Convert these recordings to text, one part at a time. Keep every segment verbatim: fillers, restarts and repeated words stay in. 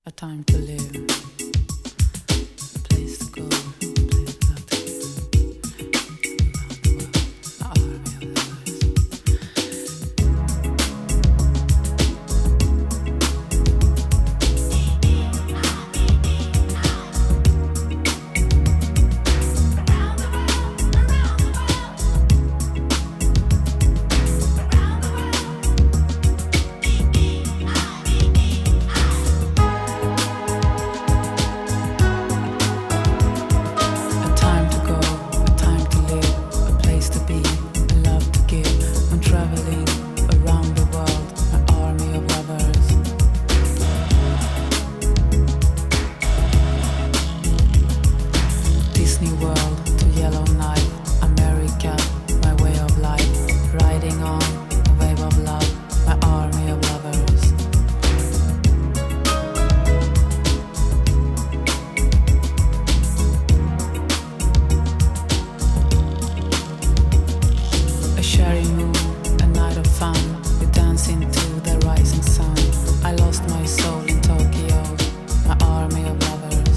A time to live, a place to go, a place not to live. Around the world, an army of lovers. A time to go, a time to live, a place to be, a love to give. I'm traveling around the world, an army of lovers. Disney World to Yellowknife, America, my way of life. Riding on a wave of love, my army of lovers. A cherry moon, a night of fun. We dance into the rising sun. I lost my soul in Tokyo, my army of lovers.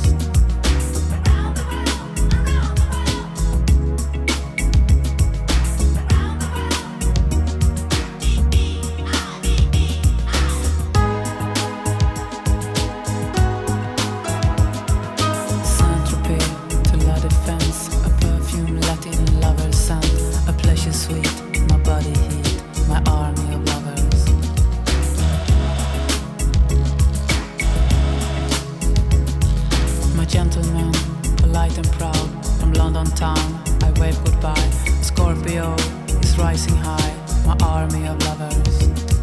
Saint-Tropez to La Défense, a perfume Latin lover scent, a pleasure sweet, my body heat, my army of lovers. My gentleman, polite and proud, from London town, I wave goodbye. Scorpio is rising high, my army of lovers.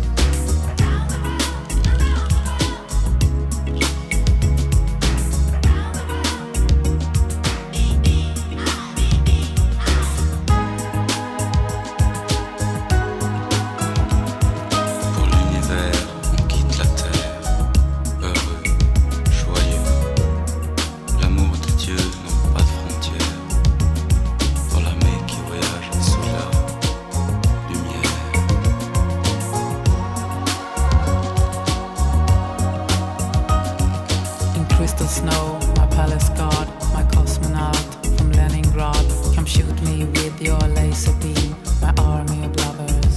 Pour l'univers, on quitte la terre, heureux, joyeux. L'amour de Dieu n'a pas de frontières. Pour l'âme qui voyage sous la lumière. In crystal snow, my palace guard, my cosmonaut from Leningrad. Come shoot me with your laser beam, my army of lovers.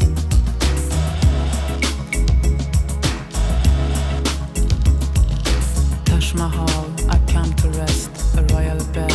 Taj Mahal, I come to rest, a royal bed,